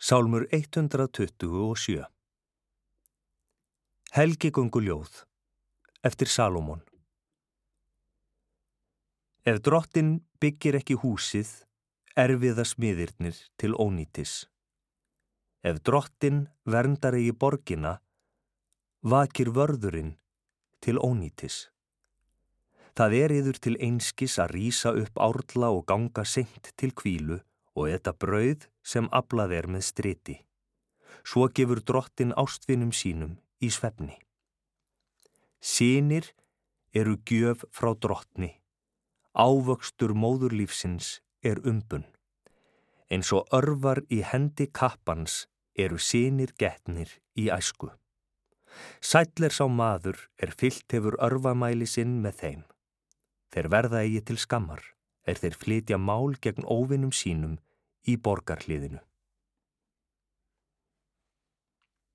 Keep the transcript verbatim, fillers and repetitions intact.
Sálmur hundrað tuttugu og sjö. Helgigönguljóð eftir Salómon. Ef drottinn byggir ekki húsið, erfiða smiðirnir til ónýtis. Ef drottinn verndar eigi borgina, vakir vörðurinn til ónýtis. Það er yður til einskis að rísa upp árla og ganga seint til hvílu og eta brauð sem aflað er með striti. Svo gefur drottinn ástvinum sínum í svefni. Synir eru gjöf frá drottni, ávöxtur móðurlífsins er umbun. Eins og örvar í hendi kappans eru synir getnir í æsku. Sæll er sá maður er fyllt hefur örvamæli sinn með þeim. Þeir verða eigi til skammar, er þeir flytja mál gegn óvinum sínum í borgarhliðinu.